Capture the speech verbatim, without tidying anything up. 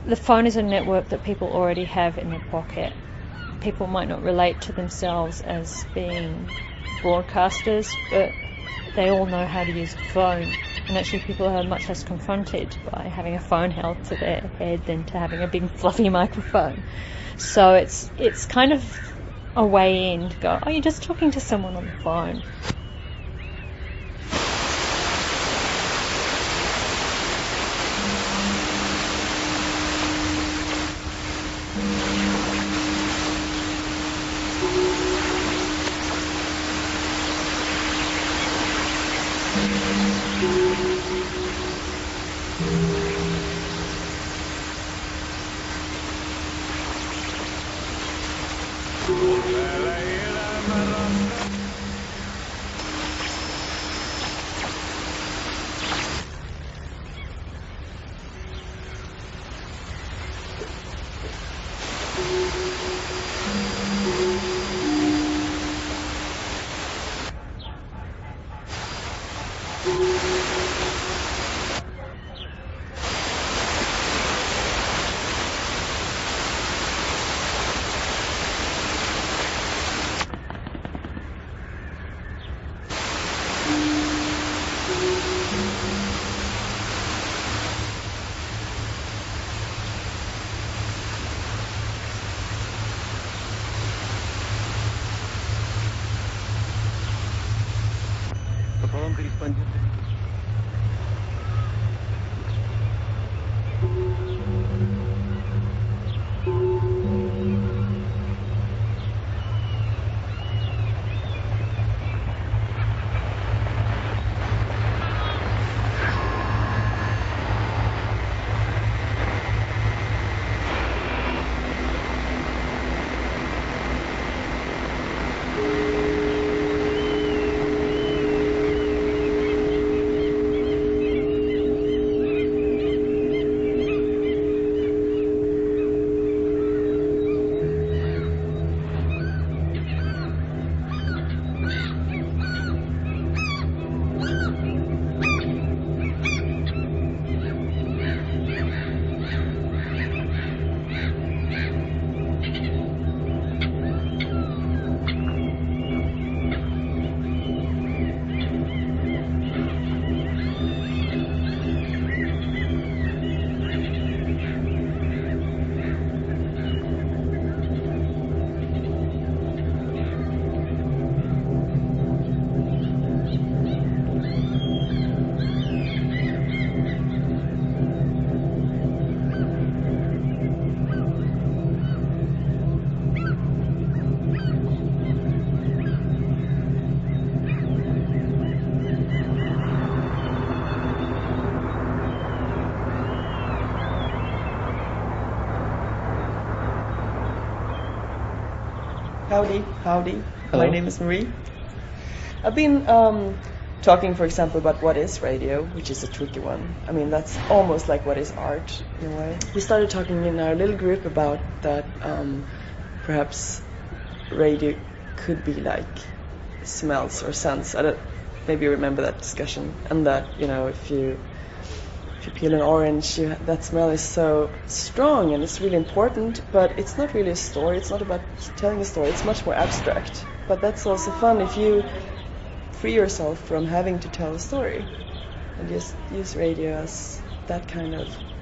the phone is a network that people already have in their pocket. People might not relate to themselves as being broadcasters, but they all know how to use a phone. And actually people are much less confronted by having a phone held to their head than to having a big fluffy microphone. So it's it's kind of a way in to go, oh, you're just talking to someone on the phone. Howdy, howdy. Hello. My name is Marie. I've been um, talking, for example, about what is radio, which is a tricky one. I mean, that's almost like what is art, in a way. We started talking in our little group about that um, perhaps radio could be like smells or scents. I don't, maybe you remember that discussion. And that, you know, if you if you peel an orange, you, that smell is so strong and it's really important, but it's not really a story. It's not about telling a story. It's much more abstract. But that's also fun if you free yourself from having to tell a story and just use radio as that kind of